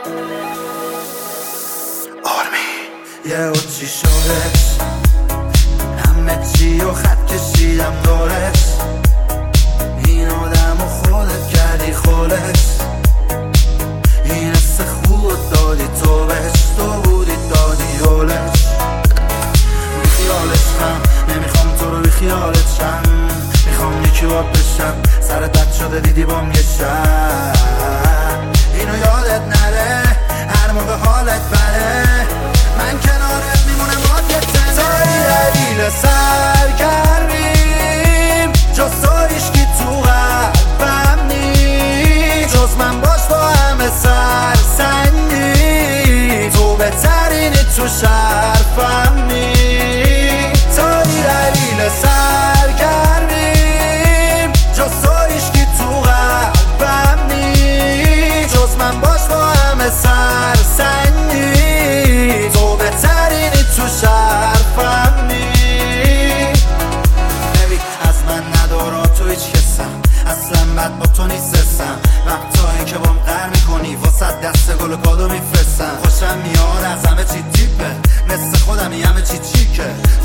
یه چی شدش همه چی و خط کشیدم دورش این آدم و خودت کردی خولش این حس خود دادی تو بهش تو بودی دادی یولش بی خیالش هم نمیخوام تو رو بی خیالت شم میخوام یکی باب بشم سرت بد شده دیدی بام یه شب اینو یادت نره هر موقع حالت بره من کنارت میمونم آدیه تنه تایی دلیل سرگرمیم جز تو ایشکی تو قلبم نی جز من باش با همه سرسنگی تو بهترینی تو شرفم نی تایی دلیل سرگرمیم جز تو ایشکی تو قلبم نی جز من باش با همه سرسنگی تو بهترینی تو شرفم نی نبی از من ندارا تو هیچ کسم اصلا بد با تو نیستم وقتایی که بام قهر میکنی واسه دست گل و کادو میفرستم خوشم میاد از همه چی تیپه مثل خودمی همه چی چیکه